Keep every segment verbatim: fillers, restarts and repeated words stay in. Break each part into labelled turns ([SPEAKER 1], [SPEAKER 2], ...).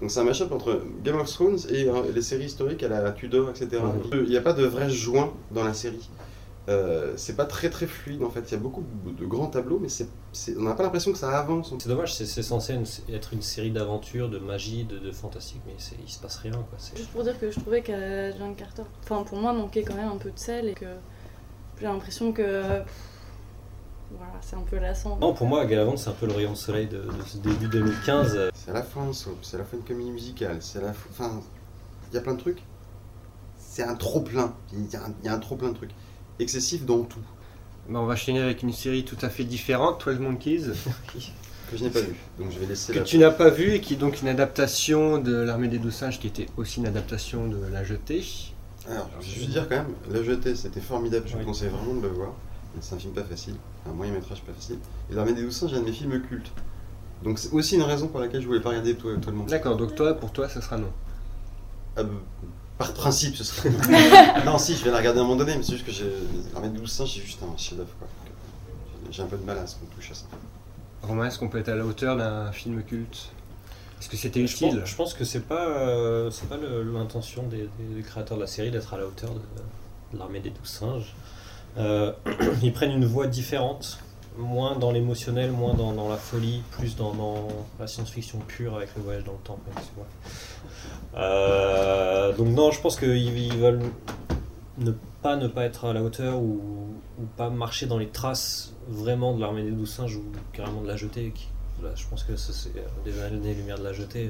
[SPEAKER 1] Donc c'est un mashup entre Game of Thrones et euh, les séries historiques à la Tudor, et cetera.
[SPEAKER 2] Mmh.
[SPEAKER 1] Il n'y a pas de vrai joint dans la série. Euh, c'est pas très très fluide en fait. Il y a beaucoup de grands tableaux, mais c'est, c'est... on n'a pas l'impression que ça avance.
[SPEAKER 2] C'est dommage, c'est, c'est censé une, être une série d'aventures, de magie, de, de fantastique, mais c'est, il se passe rien, quoi. C'est...
[SPEAKER 3] Juste pour dire que je trouvais qu'Agent Carter, enfin pour moi, manquait quand même un peu de sel et que j'ai l'impression que voilà, c'est un peu lassant.
[SPEAKER 2] Non, pour moi, Galavant, c'est un peu le rayon de soleil de, de ce début deux mille quinze.
[SPEAKER 1] C'est à la fin un soap, c'est à la fin une comédie musicale, c'est à la fin, enfin, il y a plein de trucs. C'est un trop plein. Il y a un, il y a un trop plein de trucs. Excessif dans tout.
[SPEAKER 4] Bah, on va enchaîner avec une série tout à fait différente, twelve Monkeys.
[SPEAKER 1] Que je n'ai pas vu, donc je vais laisser
[SPEAKER 4] Que
[SPEAKER 1] la...
[SPEAKER 4] tu n'as pas vu et qui est donc une adaptation de L'Armée des Douze Singes, qui était aussi une adaptation de La Jetée.
[SPEAKER 1] Alors, je vais juste dire quand même, La Jetée, c'était formidable, je vous
[SPEAKER 2] Oui.
[SPEAKER 1] conseille vraiment de le voir. C'est un film pas facile, un moyen métrage pas facile. Et L'Armée des Douze Singes est un de mes films cultes. Donc c'est aussi une raison pour laquelle je voulais pas regarder Twelve Monkeys.
[SPEAKER 4] D'accord, donc toi, pour toi, ça sera non.
[SPEAKER 1] Ah, bah, par principe, ce serait... non, si, je vais la regarder à un moment donné, mais c'est juste que j'ai... L'Armée des Douze Singes, c'est juste un chef-d'œuvre, quoi. Donc, j'ai un peu de mal à ce qu'on touche à ça.
[SPEAKER 4] Romain, est-ce qu'on peut être à la hauteur d'un film culte ? Est-ce que c'était
[SPEAKER 2] Je pense,
[SPEAKER 4] utile ?
[SPEAKER 2] je pense que c'est pas, euh, c'est pas le, l'intention des, des créateurs de la série d'être à la hauteur de, de L'Armée des Douze Singes. Euh, ils prennent une voie différente, moins dans l'émotionnel, moins dans, dans la folie, plus dans, dans la science-fiction pure avec le voyage dans le temps. Excuse-moi. Euh, donc non, je pense qu'ils ils veulent ne pas ne pas être à la hauteur ou, ou pas marcher dans les traces vraiment de L'Armée des Douze Singes ou carrément de La Jetée. Qui, là, je pense que ça, c'est des années-lumière de La Jetée.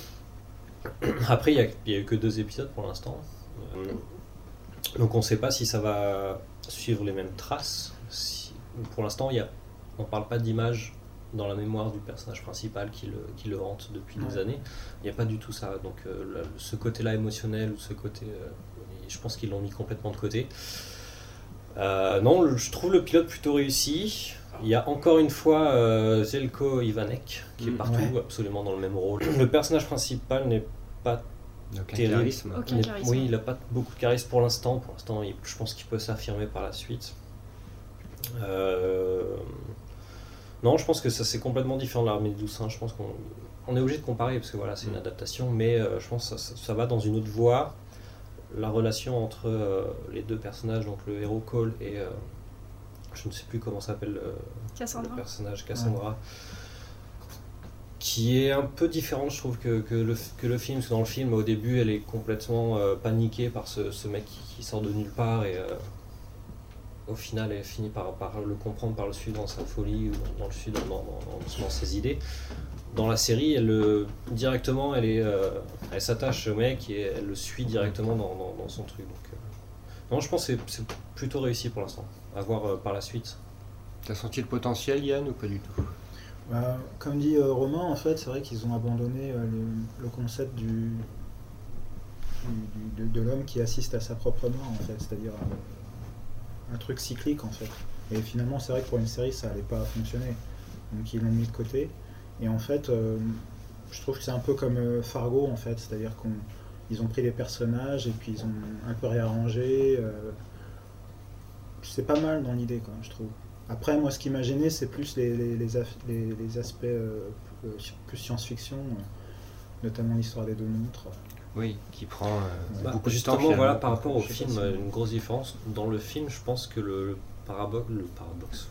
[SPEAKER 2] Après, il n'y a, a eu que deux épisodes pour l'instant. Donc on ne sait pas si ça va suivre les mêmes traces. Si, pour l'instant, il y a, on ne parle pas d'image dans la mémoire du personnage principal qui le, qui le hante depuis ouais. des années. Il n'y a pas du tout ça. Donc euh, là, ce côté-là émotionnel ou ce côté... Euh, je pense qu'ils l'ont mis complètement de côté. Euh, non, je trouve le pilote plutôt réussi. Il y a encore une fois euh, Zeljko Ivanek qui mmh, est partout, ouais. absolument dans le même rôle. Le personnage principal n'est pas
[SPEAKER 4] Aucun
[SPEAKER 2] terrible.
[SPEAKER 4] charisme.
[SPEAKER 3] Aucun charisme.
[SPEAKER 2] Oui, il n'a pas beaucoup de charisme pour l'instant. Pour l'instant, il, je pense qu'il peut s'affirmer par la suite. Euh... Non, je pense que ça c'est complètement différent de l'Armée des Douze Singes. Je pense qu'on on est obligé de comparer parce que voilà, c'est une adaptation, mais euh, je pense que ça, ça va dans une autre voie. La relation entre euh, les deux personnages, donc le héros Cole et euh, je ne sais plus comment s'appelle euh, le personnage Cassandra, ouais. qui est un peu différente, je trouve, que, que, le, que le film. Parce que dans le film, au début, elle est complètement euh, paniquée par ce, ce mec qui, qui sort de nulle part et euh, au final, elle finit par, par le comprendre, par le suivre dans sa folie ou dans, dans le suivre dans, dans, dans, dans ses idées. Dans la série, elle le, directement, elle, est, euh, elle s'attache au mec et elle le suit directement dans, dans, dans son truc. Donc, euh, non, je pense que c'est, c'est plutôt réussi pour l'instant. À voir euh, par la suite.
[SPEAKER 4] T'as senti le potentiel, Yann, ou pas du tout ?
[SPEAKER 5] Bah, comme dit euh, Romain, en fait, c'est vrai qu'ils ont abandonné euh, le, le concept du, du, du, de, de l'homme qui assiste à sa propre mort, en fait, c'est-à-dire euh, un truc cyclique, en fait. Et finalement, c'est vrai que pour une série, ça n'allait pas fonctionner. Donc ils l'ont mis de côté. Et en fait, euh, je trouve que c'est un peu comme euh, Fargo, en fait, c'est-à-dire qu'ils ont pris les personnages et puis ils ont un peu réarrangé. Euh, c'est pas mal dans l'idée, quoi, je trouve. Après, moi, ce qui m'a gêné, c'est plus les, les, les, aff- les, les aspects euh, plus science-fiction, euh, notamment l'histoire des deux montres.
[SPEAKER 4] Oui, qui prend euh,
[SPEAKER 2] bah,
[SPEAKER 4] beaucoup
[SPEAKER 2] justement,
[SPEAKER 4] de temps.
[SPEAKER 2] Voilà, par rapport au
[SPEAKER 5] je
[SPEAKER 2] film,
[SPEAKER 5] si...
[SPEAKER 2] une grosse différence. Dans le film, je pense que le, le, parabo- le paradoxe...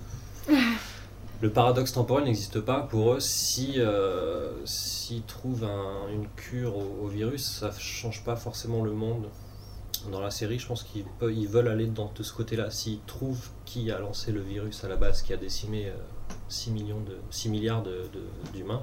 [SPEAKER 2] Le paradoxe temporel n'existe pas pour eux. Si euh, s'ils trouvent un, une cure au, au virus, ça ne change pas forcément le monde. Dans la série, je pense qu'ils peuvent, ils veulent aller dans, de ce côté-là. S'ils trouvent qui a lancé le virus à la base, qui a décimé euh, six millions de, six milliards de, de, d'humains,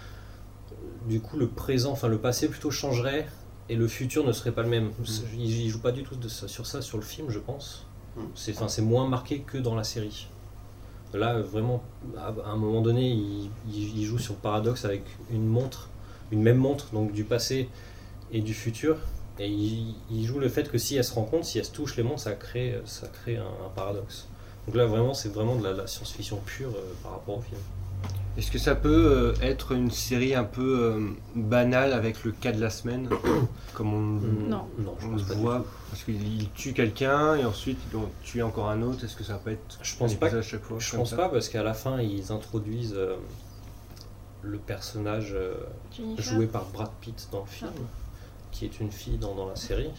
[SPEAKER 2] du coup, le présent, enfin le passé plutôt changerait et le futur ne serait pas le même. Ils ne jouent pas du tout de ça, sur ça sur le film, je pense. C'est, enfin, c'est moins marqué que dans la série. Là, vraiment, à un moment donné, il, il, il joue sur le paradoxe avec une montre, une même montre, donc du passé et du futur. Et il, il joue le fait que si elles se rencontrent, si elles se touchent les montres, ça crée, ça crée un, un paradoxe. Donc là, vraiment, c'est vraiment de la, la science-fiction pure euh, par rapport au film.
[SPEAKER 4] Est-ce que ça peut euh, être une série un peu euh, banale avec le cas de la semaine, comme on,
[SPEAKER 3] non.
[SPEAKER 2] non, je
[SPEAKER 4] on
[SPEAKER 2] pense
[SPEAKER 4] le
[SPEAKER 2] pas
[SPEAKER 4] voit, parce qu'il tue quelqu'un et ensuite il doit tuer encore un autre. Est-ce que ça peut être
[SPEAKER 2] je pense
[SPEAKER 4] un
[SPEAKER 2] pas
[SPEAKER 4] épisode à chaque fois
[SPEAKER 2] Je
[SPEAKER 4] comme
[SPEAKER 2] pense
[SPEAKER 4] ça
[SPEAKER 2] pas parce qu'à la fin ils introduisent euh, le personnage euh,
[SPEAKER 6] Jennifer.
[SPEAKER 2] joué par Brad Pitt dans le film, qui est une fille dans, dans la série.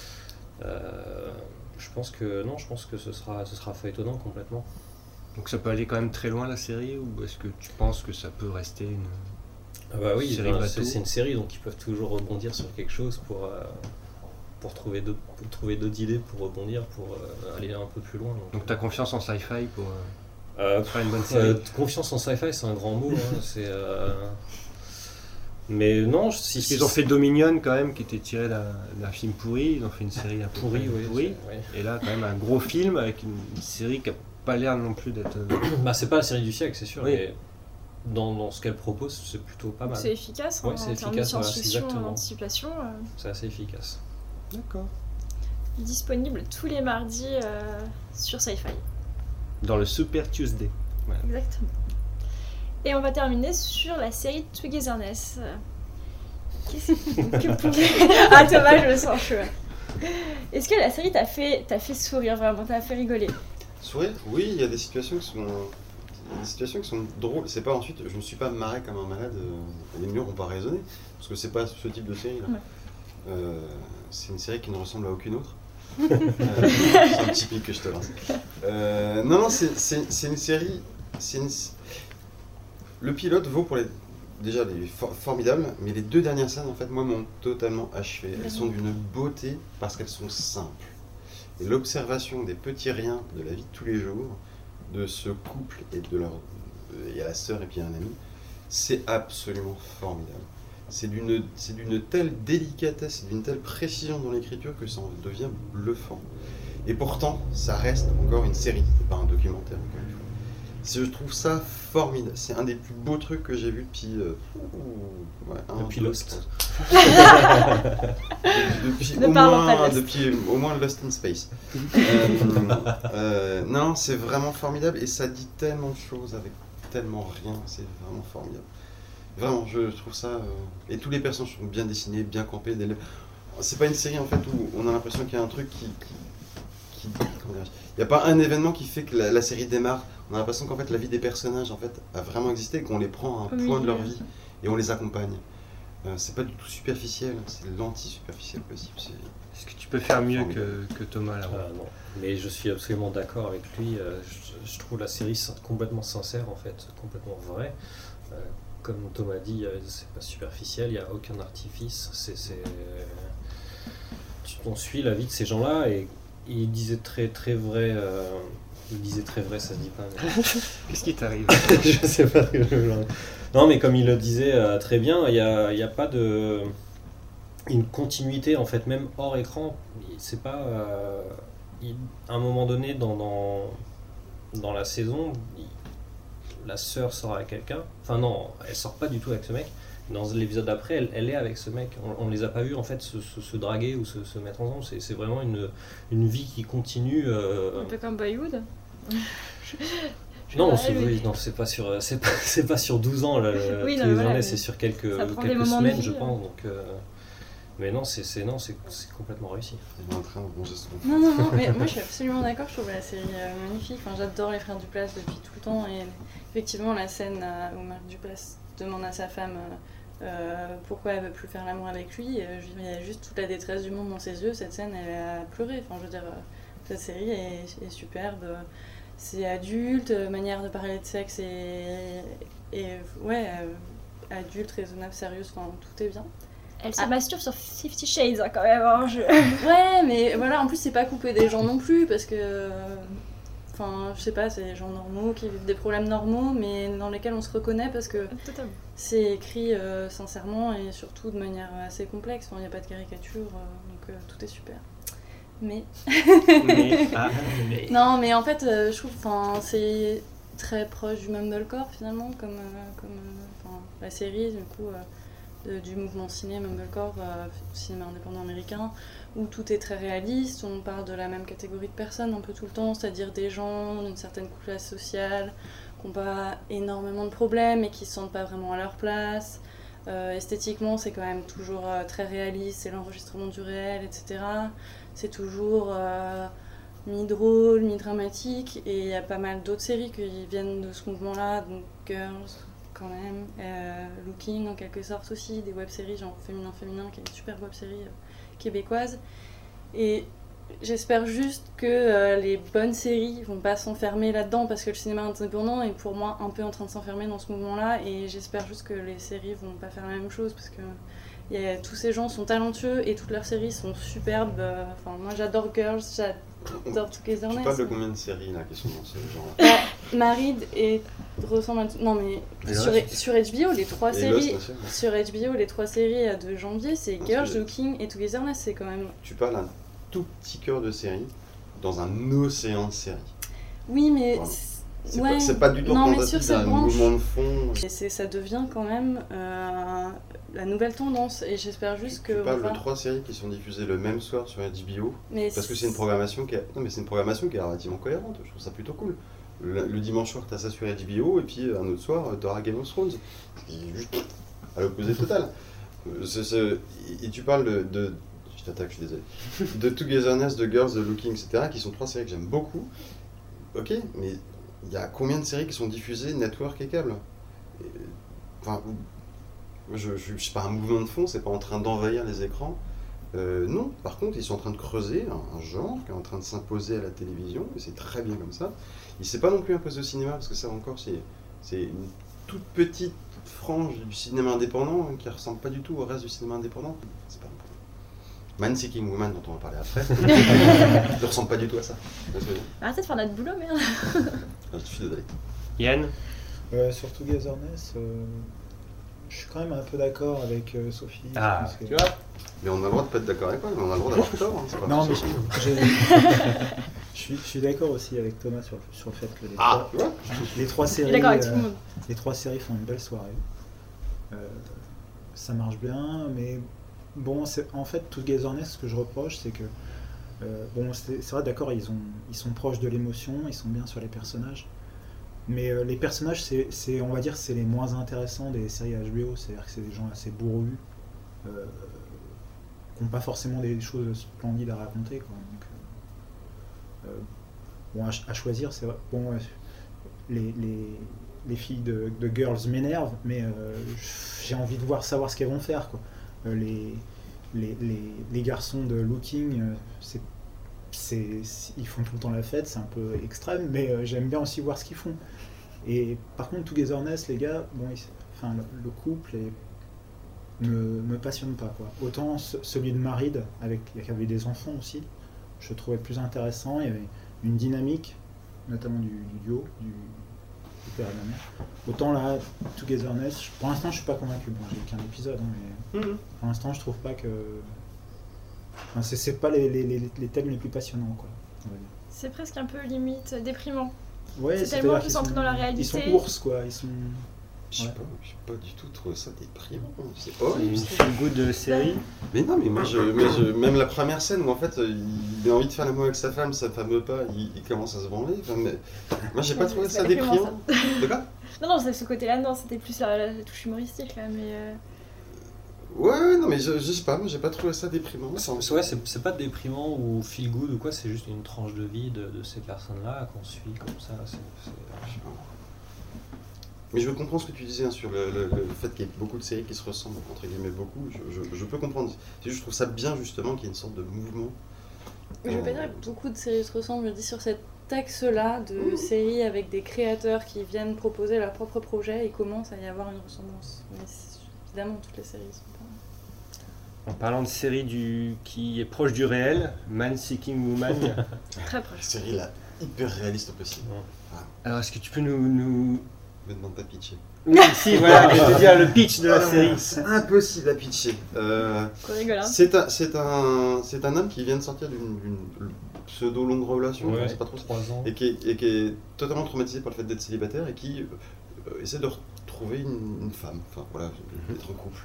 [SPEAKER 2] Euh, je pense que non, je pense que ce sera, ce sera feuilletonnant complètement.
[SPEAKER 4] Donc ça peut aller quand même très loin la série, ou est-ce que tu penses que ça peut rester une...
[SPEAKER 2] Ah bah oui,
[SPEAKER 4] Série
[SPEAKER 2] ben,
[SPEAKER 4] bateau.
[SPEAKER 2] c'est, c'est une série, donc ils peuvent toujours rebondir sur quelque chose pour, euh, pour, trouver d'autres, pour trouver d'autres idées, pour rebondir, pour euh, aller un peu plus loin. Donc,
[SPEAKER 4] Donc t'as confiance en sci-fi pour euh,
[SPEAKER 2] euh,
[SPEAKER 4] faire une bonne série?
[SPEAKER 2] euh, confiance en sci-fi, c'est un grand mot. Hein, c'est, euh, Mais non, si,
[SPEAKER 4] Parce
[SPEAKER 2] si
[SPEAKER 4] qu'ils ont fait Dominion quand même, qui était tiré d'un, d'un film pourri, ils ont fait une série un peu
[SPEAKER 2] pourri, oui.
[SPEAKER 4] pourri.
[SPEAKER 2] c'est- oui.
[SPEAKER 4] Et là quand même un gros film avec une série qui a pas l'air non plus d'être... euh,
[SPEAKER 2] Bah, c'est pas la série du siècle, c'est sûr,
[SPEAKER 4] Oui.
[SPEAKER 2] mais dans, dans ce qu'elle propose, c'est plutôt pas mal.
[SPEAKER 6] C'est efficace, hein,
[SPEAKER 2] Ouais, c'est
[SPEAKER 6] en termes de
[SPEAKER 2] efficace, voilà, c'est
[SPEAKER 6] science-fiction,
[SPEAKER 2] exactement.
[SPEAKER 6] d'anticipation. euh,
[SPEAKER 2] C'est assez efficace.
[SPEAKER 4] D'accord.
[SPEAKER 6] disponible tous les mardis euh, sur Sci-Fi.
[SPEAKER 4] Dans le Super Tuesday.
[SPEAKER 6] Exactement. Et on va terminer sur la série Togetherness. Euh, Qu'est-ce que pour... Ah Thomas, je me sens chaud. Est-ce que la série t'a fait, t'a fait sourire vraiment, t'a fait rigoler?
[SPEAKER 1] Sourire, oui, il y a des situations qui sont, il y a des situations qui sont drôles. C'est pas ensuite, je me suis pas marré comme un malade. euh, Les murs ont pas résonné parce que c'est pas ce type de série là.
[SPEAKER 6] Ouais.
[SPEAKER 1] Euh, c'est une série qui ne ressemble à aucune autre. Euh, c'est un petit pic que je te lance. Euh, non, non, c'est, c'est, c'est une série. C'est une... Le pilote vaut pour les. Déjà, les for- formidables, mais les deux dernières scènes, en fait, moi, m'ont totalement achevé. Elles sont d'une beauté parce qu'elles sont simples. Et l'observation des petits riens de la vie de tous les jours, de ce couple et de leur. Il y a la sœur et puis il y a un ami, c'est absolument formidable. C'est d'une, c'est d'une telle délicatesse, d'une telle précision dans l'écriture que ça en devient bluffant. Et pourtant, ça reste encore une série, c'est pas un documentaire, encore une fois. Je trouve ça formidable. C'est un des plus beaux trucs que j'ai vu depuis. Euh, ouh, ouais, un,
[SPEAKER 2] Depuis
[SPEAKER 1] deux,
[SPEAKER 2] Lost.
[SPEAKER 1] trois. depuis,
[SPEAKER 6] Ne
[SPEAKER 1] au
[SPEAKER 6] parlons pas de
[SPEAKER 1] moins,
[SPEAKER 6] Lost.
[SPEAKER 1] depuis au moins Lost in Space. Euh, euh, non, c'est vraiment formidable et ça dit tellement de choses avec tellement rien. C'est vraiment formidable. Vraiment, je trouve ça. Euh, et tous les personnages sont bien dessinés, bien campés. Des... C'est pas une série en fait où on a l'impression qu'il y a un truc qui. qui, qui comment dirais-je, il n'y a pas un événement qui fait que la, la série démarre. On a l'impression qu'en fait la vie des personnages en fait a vraiment existé et qu'on les prend à un
[SPEAKER 6] Oui,
[SPEAKER 1] point de leur
[SPEAKER 6] oui.
[SPEAKER 1] vie et on les accompagne. Euh, c'est pas du tout superficiel, c'est l'anti-superficiel possible. C'est...
[SPEAKER 4] Est-ce que tu peux faire mieux que, que Thomas là?
[SPEAKER 2] Ah, non. Mais je suis absolument d'accord avec lui. euh, Je, je trouve la série sin- complètement sincère, en fait, complètement vraie. Euh, comme Thomas dit, euh, c'est pas superficiel, il n'y a aucun artifice. C'est, c'est... Tu- On suit la vie de ces gens-là et il disait très très vrai. euh, Il disait très vrai, ça se dit pas. Mais...
[SPEAKER 4] Qu'est-ce qui t'arrive?
[SPEAKER 2] je sais pas. ce que je- Non, mais comme il le disait euh, très bien, il n'y a, il y a pas de une continuité en fait, même hors écran. C'est pas euh, il- à un moment donné dans dans, dans la saison, il- la sœur sort avec quelqu'un. Enfin non, elle sort pas du tout avec ce mec. Dans l'épisode d'après, elle, elle est avec ce mec. On, on les a pas vus en fait se, se, se draguer ou se, se mettre ensemble. C'est, c'est vraiment une, une vie qui continue. euh,
[SPEAKER 6] Un peu comme Boyhood.
[SPEAKER 2] Non,
[SPEAKER 6] Ouais,
[SPEAKER 2] c'est,
[SPEAKER 6] oui.
[SPEAKER 2] oui, non, c'est pas sur, c'est pas, c'est pas sur douze ans là. le-
[SPEAKER 6] Oui, non,
[SPEAKER 2] tous les
[SPEAKER 6] voilà,
[SPEAKER 2] années,
[SPEAKER 6] mais
[SPEAKER 2] c'est sur quelques,
[SPEAKER 6] ça prend des
[SPEAKER 2] quelques
[SPEAKER 6] moments de
[SPEAKER 2] semaines,
[SPEAKER 6] vie,
[SPEAKER 2] je
[SPEAKER 6] hein.
[SPEAKER 2] pense. Donc, euh, mais non, c'est, c'est non, c'est, c'est complètement réussi.
[SPEAKER 1] Il est en train de ronger son
[SPEAKER 3] Non, non, non, mais moi je suis absolument d'accord, je trouve la série euh, magnifique. Enfin, j'adore les Frères Duplass depuis tout le temps. Et effectivement, la scène euh, où Marc Duplass demande à sa femme euh, euh, pourquoi elle veut plus faire l'amour avec lui, euh, je veux dire, il y a juste toute la détresse du monde dans ses yeux. Cette scène, elle a pleuré. Enfin, je veux dire, euh, cette série est, est superbe. C'est adulte, euh, manière de parler de sexe et, et ouais, euh, adulte, raisonnable, sérieuse, enfin, tout est bien.
[SPEAKER 6] Elle se
[SPEAKER 3] Ah.
[SPEAKER 6] masturbe sur Fifty Shades hein, quand même. Hein, je...
[SPEAKER 3] Ouais, mais voilà, en plus, c'est pas coupé des gens non plus, parce que. Enfin, je sais pas, c'est des gens normaux qui vivent des problèmes normaux, mais dans lesquels on se reconnaît parce que
[SPEAKER 6] Totalement.
[SPEAKER 3] c'est écrit euh, sincèrement et surtout de manière assez complexe. Enfin, il n'y a pas de caricature, euh, donc euh, tout est super. Mais.
[SPEAKER 4] Mais, ah, mais...
[SPEAKER 3] Non, mais en fait, euh, je trouve que c'est très proche du Mumblecore finalement, comme, euh, comme euh, 'fin, la série, du coup. Euh, de- du mouvement ciné Mumblecore, euh, cinéma indépendant américain, où tout est très réaliste, on parle de la même catégorie de personnes un peu tout le temps, c'est-à-dire des gens d'une certaine classe sociale qui n'ont pas énormément de problèmes et qui se sentent pas vraiment à leur place. Euh, esthétiquement, c'est quand même toujours euh, très réaliste, c'est l'enregistrement du réel, et cetera. C'est toujours euh, mi-drôle, mi-dramatique, et il y a pas mal d'autres séries qui viennent de ce mouvement-là, donc Girls, quand même. Euh, Looking en quelque sorte aussi, des web-séries genre Féminin Féminin, qui est une super web-série euh, québécoise. Et j'espère juste que euh, les bonnes séries vont pas s'enfermer là-dedans parce que le cinéma indépendant est pour moi un peu en train de s'enfermer dans ce mouvement-là et j'espère juste que les séries vont pas faire la même chose parce que y a, tous ces gens sont talentueux et toutes leurs séries sont superbes. Euh, enfin, moi j'adore Girls, j'adore Togetherness.
[SPEAKER 1] Tu parles de combien de séries là qui sont dans ce genre?
[SPEAKER 3] Bah, Married et ressemble à tout. Non mais
[SPEAKER 4] Et
[SPEAKER 3] sur,
[SPEAKER 4] Lost.
[SPEAKER 3] sur H B O les trois
[SPEAKER 1] Et
[SPEAKER 3] séries.
[SPEAKER 1] Lost, bien sûr.
[SPEAKER 3] Sur H B O les trois séries euh, de janvier c'est
[SPEAKER 1] Non,
[SPEAKER 3] Girls,
[SPEAKER 1] c'est-
[SPEAKER 3] Looking et Togetherness, c'est quand même.
[SPEAKER 1] Tu parles un tout petit cœur de série dans un océan de séries.
[SPEAKER 3] Oui mais.
[SPEAKER 1] Voilà.
[SPEAKER 3] c'est-
[SPEAKER 1] C'est
[SPEAKER 3] ouais.
[SPEAKER 1] pas, c'est pas du tout
[SPEAKER 3] Non, mais
[SPEAKER 1] représentatif
[SPEAKER 3] sur cette
[SPEAKER 1] d'un
[SPEAKER 3] branche-
[SPEAKER 1] mouvement de fond.
[SPEAKER 3] Et c'est, ça devient quand même euh, la nouvelle tendance et j'espère juste
[SPEAKER 1] Tu
[SPEAKER 3] que.
[SPEAKER 1] parles
[SPEAKER 3] on va-
[SPEAKER 1] de trois séries qui sont diffusées le même soir sur H B O
[SPEAKER 3] Mais
[SPEAKER 1] parce que c'est une programmation qui est... non mais c'est une programmation qui est relativement cohérente. Je trouve ça plutôt cool. Le, le dimanche soir t'as ça sur H B O et puis un autre soir t'auras Game of Thrones. C'est juste à l'opposé total. Euh, c'est- c'est- Et tu parles de, de... je t'attaque, je suis désolé. De Togetherness, de Girls, de Looking, et cetera qui sont trois séries que j'aime beaucoup. Ok, mais il y a combien de séries qui sont diffusées network et câble? Et, enfin, je, je, je suis pas un mouvement de fond, c'est pas en train d'envahir les écrans. Euh, non, par contre, ils sont en train de creuser un, un genre qui est en train de s'imposer à la télévision, et c'est très bien comme ça. Il s'est pas non plus imposé au cinéma, parce que ça encore, c'est, c'est une toute petite frange du cinéma indépendant hein, qui ressemble pas du tout au reste du cinéma indépendant. C'est pas un problème. Man Seeking Woman, dont on va parler après, ne ressemble pas du tout à ça. Tu vois ce que je veux dire?
[SPEAKER 6] Arrêtez de faire notre boulot, merde.
[SPEAKER 1] Ah, je suis désolé.
[SPEAKER 4] Yann,
[SPEAKER 5] Euh, sur Togetherness, euh, je suis quand même un peu d'accord avec euh, Sophie. je
[SPEAKER 4] Ah,
[SPEAKER 5] pense que-
[SPEAKER 4] tu vois,
[SPEAKER 1] Mais on a le droit de pas être d'accord avec toi, mais on a le droit d'avoir tort. Hein, c'est pas
[SPEAKER 5] Non,
[SPEAKER 1] un
[SPEAKER 5] mais
[SPEAKER 1] souci.
[SPEAKER 5] j'ai- je suis, je suis d'accord aussi avec Thomas sur, sur le fait que les,
[SPEAKER 1] Ah,
[SPEAKER 5] trois,
[SPEAKER 1] tu vois
[SPEAKER 5] les trois
[SPEAKER 6] Je suis
[SPEAKER 5] séries,
[SPEAKER 6] d'accord avec tout
[SPEAKER 5] euh,
[SPEAKER 6] le monde.
[SPEAKER 5] les trois séries font une belle soirée. Euh, ça marche bien, mais bon, c'est, en fait, Togetherness, ce que je reproche, c'est que euh, bon, c'est, c'est vrai, d'accord, ils, ont, ils sont proches de l'émotion, ils sont bien sur les personnages, mais euh, les personnages, c'est, c'est, on va dire, c'est les moins intéressants des séries H B O, c'est-à-dire que c'est des gens assez bourrus, euh, qui n'ont pas forcément des choses splendides à raconter, quoi. Donc, euh, euh, bon, à, ch- à choisir, c'est vrai. Bon, euh, les, les, les filles de, de Girls m'énervent, mais euh, j'ai envie de voir savoir ce qu'elles vont faire, quoi. Euh, les, les, les, les garçons de Looking, euh, c'est, c'est, c'est- ils font tout le temps la fête, c'est un peu extrême, mais euh, j'aime bien aussi voir ce qu'ils font. Et par contre, Togetherness, les gars, bon, ils- enfin, le, le couple est me, me passionne pas, quoi. Autant ce- celui de Married, avec, il y avait des enfants aussi, je trouvais plus intéressant, il y avait une dynamique, notamment du, du duo, du, du père et de la mère. Autant là, Togetherness, je- pour l'instant je suis pas convaincu, bon, j'ai qu'un épisode, hein, mais pour l'instant je trouve pas que... Enfin, c'est, c'est pas les, les, les, les thèmes les plus passionnants, quoi, on va dire.
[SPEAKER 6] C'est presque un peu limite déprimant.
[SPEAKER 5] Ouais,
[SPEAKER 6] C'est
[SPEAKER 5] c'est-à-dire
[SPEAKER 6] tellement plus
[SPEAKER 5] qu'ils
[SPEAKER 6] centré
[SPEAKER 5] sont-
[SPEAKER 6] dans la réalité.
[SPEAKER 5] Ils sont ours, quoi, ils sont...
[SPEAKER 1] Je sais
[SPEAKER 5] Ouais.
[SPEAKER 1] pas, j'ai pas du tout trouvé ça déprimant. C'est
[SPEAKER 4] c'est
[SPEAKER 1] horrible.
[SPEAKER 4] une feel good série.
[SPEAKER 1] Mais non, mais moi, je, mais je- même la première scène où en fait euh, il a envie de faire l'amour avec sa femme, sa femme veut pas, il, il commence à se branler. Enfin, mais- moi j'ai pas
[SPEAKER 6] Ouais,
[SPEAKER 1] trouvé
[SPEAKER 6] c'est
[SPEAKER 1] ça
[SPEAKER 6] pas déprimant,
[SPEAKER 1] déprimant. De quoi?
[SPEAKER 6] Non, non, c'est ce côté-là, non, c'était plus la, la touche humoristique, là, mais... euh,
[SPEAKER 1] Ouais, ouais, non, mais je, je sais pas, moi j'ai pas trouvé ça déprimant.
[SPEAKER 2] C'est c'est- ouais, c'est c'est pas déprimant ou feel good ou quoi, c'est juste une tranche de vie de, de ces personnes-là qu'on suit comme ça. c'est- c'est-
[SPEAKER 1] Je sais pas. Mais je comprends ce que tu disais hein, sur le, le- le fait qu'il y ait beaucoup de séries qui se ressemblent, entre guillemets beaucoup, je, je- je peux comprendre. C'est juste, je trouve ça bien justement qu'il y ait une sorte de mouvement.
[SPEAKER 3] Je veux pas
[SPEAKER 1] Euh,
[SPEAKER 3] dire que beaucoup de séries se ressemblent, je dis sur cet axe-là de séries avec des créateurs qui viennent proposer leur propre projet, il commence à y avoir une ressemblance. Mais c'est- évidemment, toutes les séries sont pas...
[SPEAKER 4] En parlant de série du, qui est proche du réel, Man Seeking Woman.
[SPEAKER 6] Très
[SPEAKER 1] La
[SPEAKER 6] proche.
[SPEAKER 1] série là, hyper réaliste possible.
[SPEAKER 4] Alors, est-ce que tu peux nous. nous...
[SPEAKER 1] Me demande pas de pitcher.
[SPEAKER 4] Oui, si, voilà, je vais te dire le pitch de la série.
[SPEAKER 1] C'est impossible à pitcher. Euh,
[SPEAKER 6] Qu'on rigole, hein.
[SPEAKER 1] c'est un, c'est un, c'est un homme qui vient de sortir d'une d'une pseudo longue relation,
[SPEAKER 2] Ouais,
[SPEAKER 1] on sait pas trop,
[SPEAKER 2] trois ans.
[SPEAKER 1] et qui, est, et qui est totalement traumatisé par le fait d'être célibataire et qui euh, essaie de retrouver une, une femme, enfin voilà, d'être en couple.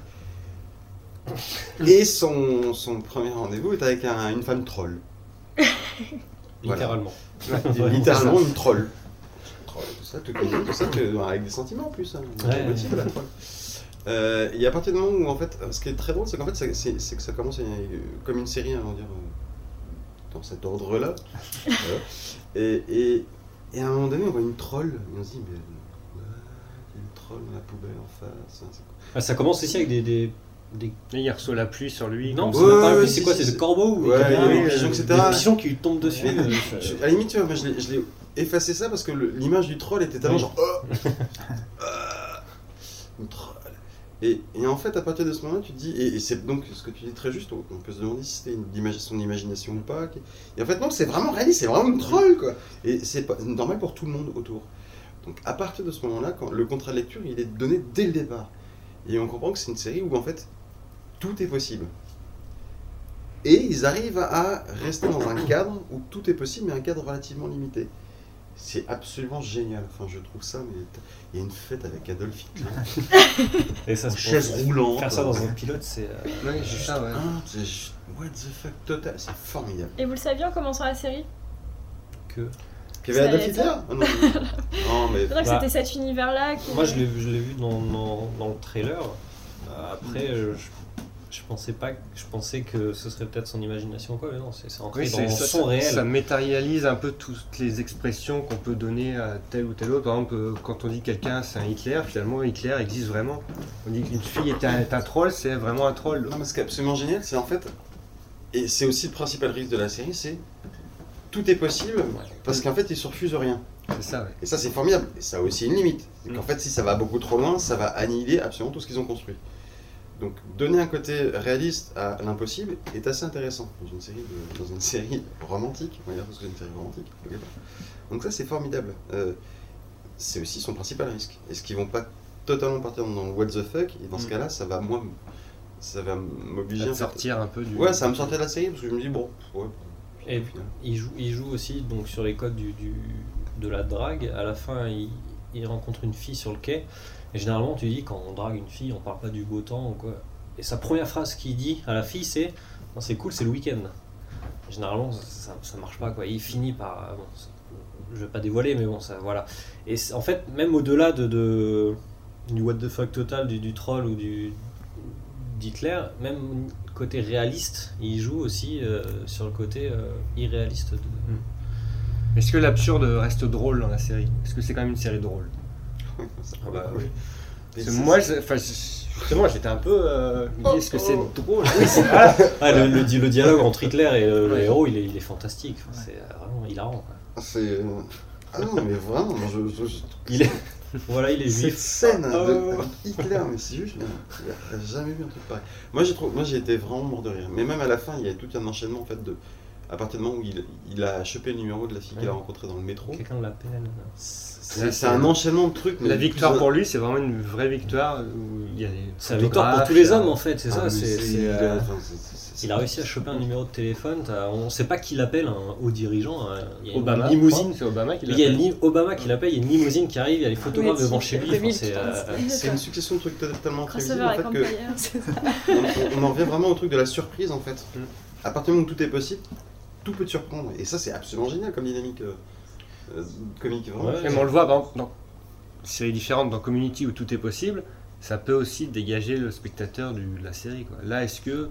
[SPEAKER 1] Et son, son premier rendez-vous est avec un- une femme troll. Voilà.
[SPEAKER 2] Littéralement.
[SPEAKER 1] Littéralement une troll. Troll, tout ça, tout, tout ça que- avec des sentiments en plus. Hein.
[SPEAKER 2] Ouais.
[SPEAKER 1] Le type, la troll. Euh, et à partir du moment où, en fait, ce qui est très drôle, c'est qu'en fait, c'est, c'est- c'est que ça commence euh, comme une série, hein, on va dire, euh, dans cet ordre-là. Voilà. Et, et, et à un moment donné, on voit une troll, et on se dit, mais. euh, ouais, une troll dans la poubelle en face. hein, c'est quoi.
[SPEAKER 2] Ah, ça commence ici avec des. des, des...
[SPEAKER 4] Et il reçoit la pluie sur lui.
[SPEAKER 2] Non,
[SPEAKER 4] comme
[SPEAKER 2] c'est
[SPEAKER 1] Ouais,
[SPEAKER 2] même pas
[SPEAKER 1] ouais,
[SPEAKER 2] lui,
[SPEAKER 1] si,
[SPEAKER 2] c'est quoi
[SPEAKER 1] si,
[SPEAKER 2] C'est
[SPEAKER 1] c'est-
[SPEAKER 2] des corbeaux ou
[SPEAKER 1] Ouais,
[SPEAKER 2] des,
[SPEAKER 1] il y a des
[SPEAKER 2] des-
[SPEAKER 1] pigeons, et
[SPEAKER 2] des
[SPEAKER 1] cetera.
[SPEAKER 2] pigeons qui lui tombent dessus. euh,
[SPEAKER 1] Je- à la limite, tu vois, moi je l'ai, je l'ai effacé ça parce que le- l'image du troll était tellement
[SPEAKER 2] Oui.
[SPEAKER 1] genre. Oh Ah, le troll. Et, et en fait, à partir de ce moment-là, tu te dis, et, et c'est donc ce que tu dis très juste, on on peut se demander si c'était une imagi- son imagination ou pas. Et en fait, non, c'est vraiment réaliste, c'est vraiment un troll, quoi. Et c'est pas normal pour tout le monde autour. Donc à partir de ce moment-là, quand le contrat de lecture, il est donné dès le départ. Et on comprend que c'est une série où en fait, tout est possible. Et ils arrivent à rester dans un cadre où tout est possible, mais un cadre relativement limité. C'est absolument génial. Enfin, je trouve ça, mais il y a une fête avec Adolf Hitler.
[SPEAKER 2] Et ça
[SPEAKER 1] En
[SPEAKER 2] se
[SPEAKER 1] chaise roulante.
[SPEAKER 2] Faire ça dans un pilote, c'est. euh,
[SPEAKER 4] Ouais, c'est ça, ouais.
[SPEAKER 1] Ah, c'est juste- what the fuck total, c'est formidable.
[SPEAKER 6] Et vous le saviez en commençant la série
[SPEAKER 2] que.
[SPEAKER 1] Qu'il y avait
[SPEAKER 6] Ça
[SPEAKER 1] Adolf
[SPEAKER 6] allait
[SPEAKER 1] Hitler Ah non, non, mais
[SPEAKER 6] C'est vrai que
[SPEAKER 2] Bah,
[SPEAKER 6] c'était cet univers-là qui...
[SPEAKER 2] Moi, je l'ai, je l'ai vu dans, dans, dans le trailer. Euh, Après, euh, je, je pensais pas, que- je pensais que ce serait peut-être son imagination ou quoi, mais non, c'est, c'est ancré
[SPEAKER 4] Oui,
[SPEAKER 2] dans
[SPEAKER 4] c'est- ça,
[SPEAKER 2] son
[SPEAKER 4] ça-
[SPEAKER 2] réel.
[SPEAKER 4] ça matérialise un peu toutes les expressions qu'on peut donner à tel ou tel autre. Par exemple, euh, quand on dit quelqu'un c'est un Hitler, finalement Hitler existe vraiment. On dit qu'une fille est un, est un troll, c'est vraiment un troll.
[SPEAKER 1] Non, mais ce qui est absolument génial, c'est en fait, et c'est aussi le principal risque de la série, c'est tout est possible, parce qu'en fait, ils se refusent rien.
[SPEAKER 4] C'est ça, ouais.
[SPEAKER 1] Et ça, c'est formidable. Et ça a aussi une limite. C'est qu'en fait, si ça va beaucoup trop loin, ça va annihiler absolument tout ce qu'ils ont construit. Donc, donner un côté réaliste à l'impossible est assez intéressant dans une série, de- dans une série romantique. On va dire parce que c'est une série romantique. au départ. Donc ça, c'est formidable. Euh, c'est aussi son principal risque. Est-ce qu'ils vont pas totalement partir dans le what the fuck? Et dans ce
[SPEAKER 4] Mm.
[SPEAKER 1] cas-là, ça va moi, ça va m'obliger
[SPEAKER 4] À
[SPEAKER 1] à
[SPEAKER 4] te sortir un peu du.
[SPEAKER 1] Ouais, ça va me sortir de la série parce que je me dis bon, ouais.
[SPEAKER 2] Et
[SPEAKER 1] au final.
[SPEAKER 2] il joue, il joue aussi donc sur les codes du, du- de la drague. À la fin, il, il rencontre une fille sur le quai. Et généralement, tu dis quand on drague une fille, on parle pas du beau temps ou quoi. Et sa première phrase qu'il dit à la fille, c'est non, c'est cool, c'est le week-end. Généralement, ça, ça, ça marche pas quoi. Il finit par, bon, ça- je vais pas dévoiler, mais bon, ça voilà. Et c'est- en fait, même au-delà de, de du what the fuck total, du, du troll ou du d'Hitler, même côté réaliste, il joue aussi euh, sur le côté euh, irréaliste. De...
[SPEAKER 4] Est-ce que l'absurde reste drôle dans la série? Est-ce que c'est quand même une série drôle?
[SPEAKER 1] Ça,
[SPEAKER 2] Ah bah,
[SPEAKER 1] oui.
[SPEAKER 2] oui.
[SPEAKER 1] Et
[SPEAKER 4] Parce que
[SPEAKER 1] c'est-
[SPEAKER 4] moi, je- enfin, je- justement, j'étais un peu. Euh, je me dis, est-ce que c'est
[SPEAKER 1] Oh,
[SPEAKER 4] drôle? Oui, c'est pas.
[SPEAKER 2] Ah, le, le di- le dialogue entre Hitler et le, le
[SPEAKER 4] Ouais.
[SPEAKER 2] héros, il est, il est fantastique. Enfin, c'est euh, vraiment hilarant. Quoi.
[SPEAKER 1] C'est. Ah non, mais vraiment, moi, je, je, je-
[SPEAKER 2] Il est, voilà, il est
[SPEAKER 1] cette
[SPEAKER 2] juif.
[SPEAKER 1] scène de,
[SPEAKER 2] Oh.
[SPEAKER 1] avec Hitler, mais c'est juste, mais il n'y a jamais vu un truc pareil. Moi, j'ai trouvé, moi, j'ai été vraiment mort de rire. Mais même à la fin, il y a tout un enchaînement en fait de, à partir du moment où il, il a chopé le numéro de la fille qu'il a
[SPEAKER 2] Ouais.
[SPEAKER 1] rencontrée dans le métro.
[SPEAKER 2] Quelqu'un l'appelle.
[SPEAKER 1] C'est c'est un enchaînement de trucs. mais
[SPEAKER 4] La victoire
[SPEAKER 1] plus-
[SPEAKER 4] pour lui, c'est vraiment une vraie victoire où il y a des
[SPEAKER 2] C'est la victoire pour
[SPEAKER 4] photographes,
[SPEAKER 2] tous les
[SPEAKER 4] il y a-
[SPEAKER 2] hommes en fait, c'est
[SPEAKER 1] Ah,
[SPEAKER 2] ça.
[SPEAKER 1] mais
[SPEAKER 2] C'est,
[SPEAKER 1] c'est-
[SPEAKER 2] c'est,
[SPEAKER 1] il
[SPEAKER 2] euh,
[SPEAKER 1] a- enfin, c'est- c'est- c'est-
[SPEAKER 2] il a réussi à choper un numéro de téléphone. t'as- On ne sait pas qui l'appelle, un haut dirigeant. hein. Il y a une
[SPEAKER 4] Obama.
[SPEAKER 2] limousine.
[SPEAKER 4] C'est Obama qui
[SPEAKER 2] Il y a
[SPEAKER 4] l'appelle.
[SPEAKER 2] li- Obama qui l'appelle, il y a une limousine qui arrive, il y a les photographes
[SPEAKER 6] Oui,
[SPEAKER 2] devant
[SPEAKER 6] c'est
[SPEAKER 2] chez lui. Enfin,
[SPEAKER 6] deux mille
[SPEAKER 2] c'est, euh,
[SPEAKER 6] quinze.
[SPEAKER 1] C'est une succession de trucs tellement prévisibles
[SPEAKER 6] Crossover
[SPEAKER 1] en
[SPEAKER 6] avec
[SPEAKER 1] fait que
[SPEAKER 6] Empire, c'est ça.
[SPEAKER 1] on, on- on en revient vraiment au truc de la surprise en fait.
[SPEAKER 4] Mm.
[SPEAKER 1] À partir du moment où tout est possible, tout peut te surprendre. Et ça, c'est absolument génial comme dynamique euh, euh, comique. Vraiment.
[SPEAKER 2] Ouais.
[SPEAKER 4] Et mais on le voit dans, dans une série différente, dans Community où tout est possible, ça peut aussi dégager le spectateur du- de la série, quoi. Là, est-ce que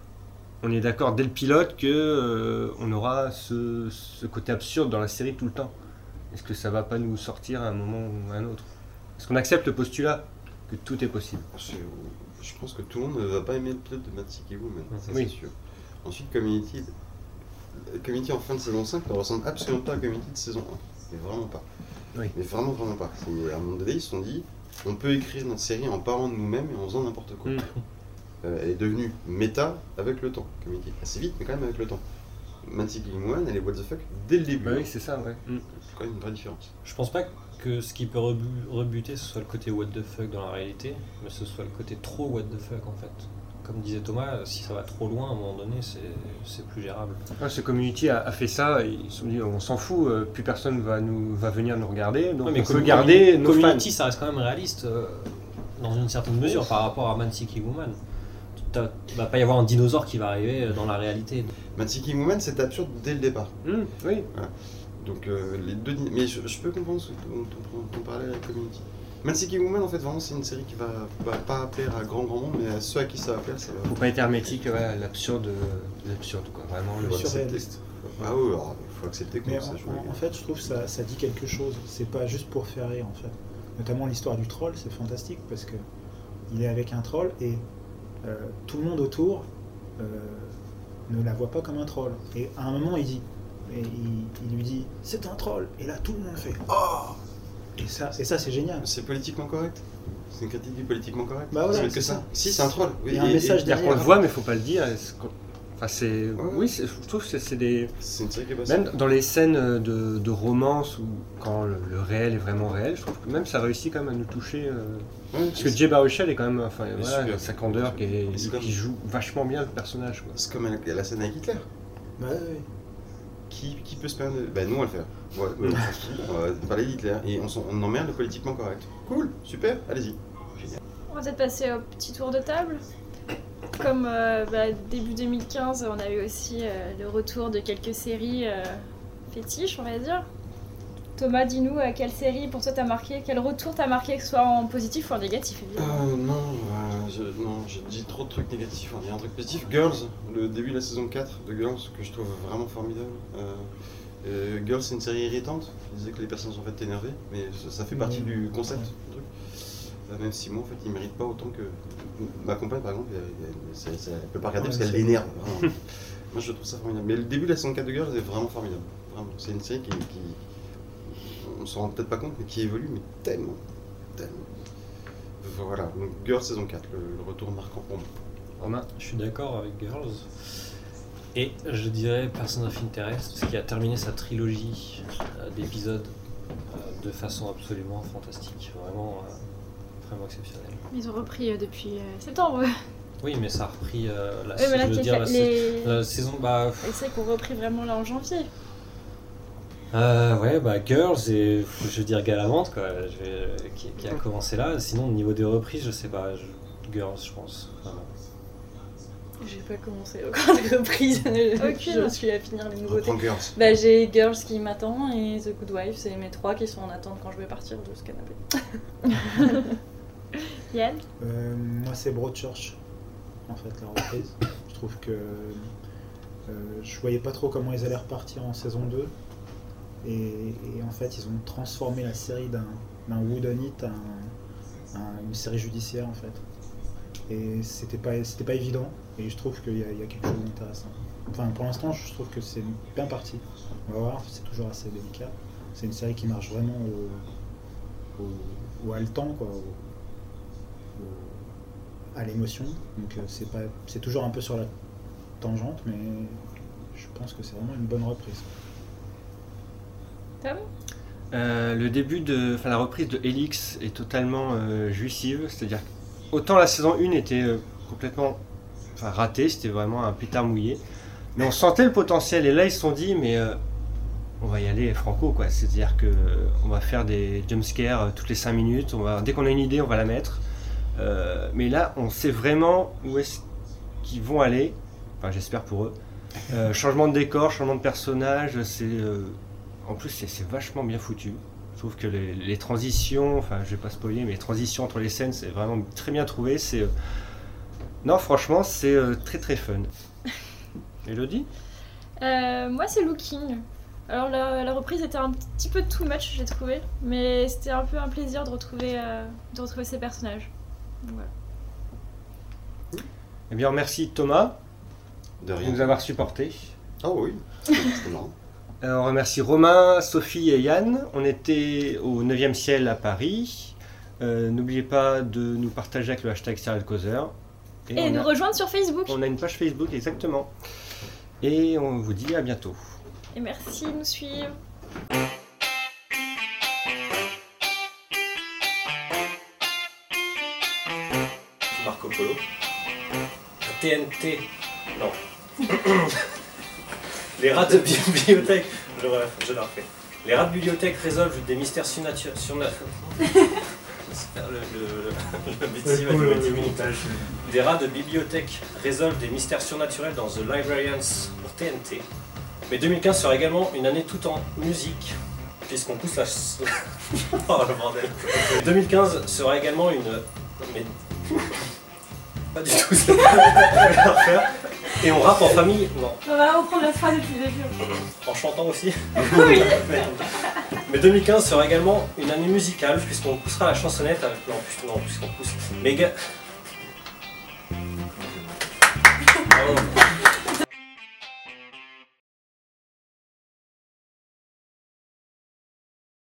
[SPEAKER 4] on est d'accord dès le pilote que euh, on aura ce, ce côté absurde dans la série tout le temps? Est-ce que ça va pas nous sortir à un moment ou à un autre? Est-ce qu'on accepte le postulat que tout est possible?
[SPEAKER 1] Je, je pense que tout le monde ne va pas aimer le pilote de Mad City Woman, ça
[SPEAKER 4] Oui.
[SPEAKER 1] c'est sûr. Ensuite, Community, Community en fin de saison cinq ne ressemble absolument pas à Community de saison un. Mais vraiment pas.
[SPEAKER 4] Oui.
[SPEAKER 1] Mais vraiment, vraiment pas. C'est- À un moment donné, ils se sont dit, on peut écrire notre série en parlant de nous-mêmes et en faisant n'importe quoi.
[SPEAKER 4] Mm.
[SPEAKER 1] Euh, elle est devenue méta avec le temps, Community. Assez vite, mais quand même avec le temps. Mad City Woman, elle est what the fuck dès le début.
[SPEAKER 4] Bah oui, c'est ça, ouais. Mm.
[SPEAKER 1] C'est quand même une vraie différence.
[SPEAKER 2] Je pense pas que ce qui peut rebu- rebuter ce soit le côté what the fuck dans la réalité, mais ce soit le côté trop what the fuck en fait. Comme disait Thomas, si ça va trop loin à un moment donné, c'est, c'est plus gérable.
[SPEAKER 4] Ah, ce Community a, a fait ça, et ils se sont dit on s'en fout, euh, plus personne va, nous, va venir nous regarder, donc
[SPEAKER 2] Ouais, mais
[SPEAKER 4] on peut
[SPEAKER 2] comme-
[SPEAKER 4] garder nos
[SPEAKER 2] Community,
[SPEAKER 4] fans.
[SPEAKER 2] ça reste quand même réaliste euh, dans une certaine mesure par rapport à Man City Woman. T'as- Il va pas y avoir un dinosaure qui va arriver euh, dans la réalité.
[SPEAKER 1] Mad City Woman, c'est absurde dès le départ.
[SPEAKER 4] Mm, oui,
[SPEAKER 1] Donc euh, les deux, mais je, je peux comprendre ce, ton, ton, ton parallèle avec Community. Mad City Woman, en fait, vraiment, c'est une série qui va, va pas plaire à grand grand monde, mais à ceux à qui ça va plaire, ça va.
[SPEAKER 4] faut pas être hermétique, ouais, l'absurde, l'absurde quoi, vraiment le
[SPEAKER 1] Faut accepter.
[SPEAKER 5] surréaliste.
[SPEAKER 1] Ah oui, alors, il faut accepter
[SPEAKER 5] Mais
[SPEAKER 1] comment ça joue.
[SPEAKER 5] en, en- en fait, je trouve que ça, ça dit quelque chose. C'est pas juste pour faire rire, en fait. notamment l'histoire du troll, c'est fantastique parce que il est avec un troll et euh, tout le monde autour euh, ne la voit pas comme un troll. Et à un moment, il dit, et il, il lui dit, c'est un troll. Et là, tout le monde fait, oh. Et ça, et ça, c'est génial.
[SPEAKER 1] C'est politiquement correct. C'est une critique du politiquement correct.
[SPEAKER 5] Bah voilà,
[SPEAKER 1] c'est
[SPEAKER 5] c'est
[SPEAKER 1] que
[SPEAKER 5] ça.
[SPEAKER 1] ça. Si, c'est un troll. Oui,
[SPEAKER 5] Il y a un message
[SPEAKER 4] C'est-à-dire
[SPEAKER 5] derrière.
[SPEAKER 4] qu'on le voit, mais faut pas le dire. Est-ce qu'on- Enfin, c'est...
[SPEAKER 1] Ouais.
[SPEAKER 4] Oui, c'est- je trouve que c'est des...
[SPEAKER 1] C'est une série qui est passée.
[SPEAKER 4] Même dans les scènes de, de romance, ou quand le, le réel est vraiment réel, je trouve que même ça réussit quand même à nous toucher. euh,
[SPEAKER 1] Ouais,
[SPEAKER 4] Parce que
[SPEAKER 1] c'est-
[SPEAKER 4] Jay Baruchel est quand même... Enfin,
[SPEAKER 1] Mais
[SPEAKER 4] voilà,
[SPEAKER 1] super.
[SPEAKER 4] sa candeur qui, est-
[SPEAKER 1] Mais c'est comme-
[SPEAKER 4] qui joue vachement bien le personnage. Quoi.
[SPEAKER 1] C'est comme la, la scène avec Hitler.
[SPEAKER 5] Bah, ouais.
[SPEAKER 1] Qui, qui peut se permettre de... Bah, nous, on va le faire. Ouais, mais on s'en fout. On va parler d'Hitler. Et on, s'en- on emmerde le politiquement correct. Cool, super, allez-y. Génial.
[SPEAKER 6] On va peut-être passer au petit tour de table. Comme euh, bah, début deux mille quinze, on a eu aussi euh, le retour de quelques séries euh, fétiches, on va dire. Thomas, dis-nous, euh, quelle série pour toi t'as marqué, quel retour t'as marqué, que ce soit en positif ou en négatif, évidemment.
[SPEAKER 1] Euh, non, euh, je, non, j'ai dit trop de trucs négatifs, on va dire un truc positif. Girls, le début de la saison quatre de Girls, que je trouve vraiment formidable. Euh, euh, Girls, c'est une série irritante. Je disais que les personnes sont faites énervées, mais ça, ça fait partie
[SPEAKER 5] Mhm.
[SPEAKER 1] du concept du truc. Euh, même si moi, en fait, il mérite pas autant que. Ma compagne, par exemple, elle, elle, elle, elle- elle peut pas regarder
[SPEAKER 5] Ouais,
[SPEAKER 1] parce qu'elle
[SPEAKER 5] c'est-
[SPEAKER 1] l'énerve. vraiment. Moi, je trouve ça formidable. Mais le début de la saison quatre de Girls est vraiment formidable. Vraiment. C'est une série qui. qui on s'en rend peut-être pas compte, mais qui évolue, mais tellement. Tellement. Voilà, donc Girls saison quatre, le, le retour marquant pour moi.
[SPEAKER 4] Romain.
[SPEAKER 2] Je suis d'accord avec Girls. Et je dirais Person of Interest, qui a terminé sa trilogie euh, d'épisodes euh, de façon absolument fantastique. Vraiment, euh, vraiment exceptionnelle.
[SPEAKER 6] Ils ont repris euh, depuis euh, septembre.
[SPEAKER 2] Oui, mais ça a repris euh, la,
[SPEAKER 6] Oui, mais là,
[SPEAKER 2] je veux
[SPEAKER 6] qui-
[SPEAKER 2] dire, la, sa-
[SPEAKER 6] les...
[SPEAKER 2] la saison. Bah,
[SPEAKER 6] les séries qu'on repris vraiment là en janvier.
[SPEAKER 2] euh, ouais, bah Girls et je veux dire Galavante, quoi, je vais- qui, qui a commencé là. Sinon, au niveau des reprises, je sais pas. je- Girls, je pense. Vraiment.
[SPEAKER 3] J'ai pas commencé encore des reprises.
[SPEAKER 6] Aucune.
[SPEAKER 3] Je suis à finir les nouveautés.
[SPEAKER 1] Reprends Girls.
[SPEAKER 3] Bah, j'ai Girls qui m'attend et The Good Wife, c'est mes trois qui sont en attente quand je vais partir de ce canapé.
[SPEAKER 6] Yann.
[SPEAKER 5] Euh, moi, c'est Broadchurch, en fait, la reprise. Je trouve que euh, je voyais pas trop comment ils allaient repartir en saison deux. Et, et en fait, ils ont transformé la série d'un, d'un whodunit à, un- à une série judiciaire, en fait. Et c'était pas, c'était pas évident. Et je trouve qu'il y a, il y a quelque chose d'intéressant. Enfin, pour l'instant, je trouve que c'est bien parti. On va voir, c'est toujours assez délicat. C'est une série qui marche vraiment au, au, au haletant, quoi. au- au- à l'émotion. Donc euh, c'est pas, c'est toujours un peu sur la tangente, mais je pense que c'est vraiment une bonne reprise.
[SPEAKER 6] Tom.
[SPEAKER 4] Euh, le début de, enfin la reprise de Helix est totalement euh, jouissive, c'est-à-dire que autant la saison un était euh, complètement, enfin ratée, c'était vraiment un pétard mouillé, mais on sentait le potentiel et là ils se sont dit mais euh, on va y aller franco quoi, c'est-à-dire que euh, on va faire des jumpscares euh, toutes les cinq minutes, on va, dès qu'on a une idée on va la mettre, Euh, mais là on sait vraiment où est-ce qu'ils vont aller, enfin j'espère pour eux. Euh, changement de décor, changement de personnage, c'est euh, en plus c'est, c'est vachement bien foutu. Je trouve que les, les transitions, enfin je vais pas spoiler, mais les transitions entre les scènes c'est vraiment très bien trouvé. C'est euh, non franchement c'est euh, très très fun. Elodie?
[SPEAKER 6] Euh, moi, c'est Looking. Alors, la, la reprise était un petit peu too much, j'ai trouvé. Mais c'était un peu un plaisir de retrouver, euh, de retrouver ces personnages. Donc, voilà.
[SPEAKER 4] Eh bien merci Thomas
[SPEAKER 1] De
[SPEAKER 4] de
[SPEAKER 1] rien.
[SPEAKER 4] nous avoir supportés.
[SPEAKER 1] Ah oui, c'était marrant.
[SPEAKER 4] Euh, on remercie Romain, Sophie et Yann. On était au neuvième ciel à Paris. Euh, n'oubliez pas de nous partager avec le hashtag Serial Causeur.
[SPEAKER 6] Et
[SPEAKER 4] on
[SPEAKER 6] nous
[SPEAKER 4] a-
[SPEAKER 6] rejoindre sur Facebook.
[SPEAKER 4] On a une page Facebook, exactement. Et on vous dit à bientôt.
[SPEAKER 6] Et merci de nous suivre.
[SPEAKER 2] Marco Polo. T N T. Non. Les rats de bibliothèque. Je, je la refais. Les rats de bibliothèque résolvent des mystères surnaturels. Surna... le, le, le bêtisier va durer dix minutes. Des rats de bibliothèque résolvent des mystères surnaturels dans The Librarians pour T N T. Mais deux mille quinze sera également une année tout en musique, puisqu'on pousse la... oh le bordel. deux mille quinze sera également une... Mais... Pas du tout, ça. Je vais la refaire. Et on rappe en famille. Non.
[SPEAKER 6] On va reprendre la phrase depuis le début.
[SPEAKER 2] En chantant aussi.
[SPEAKER 6] Oui.
[SPEAKER 2] Mais deux mille quinze sera également une année musicale puisqu'on poussera la chansonnette avec... Non, plus- non puisqu'on pousse... Méga... Oh.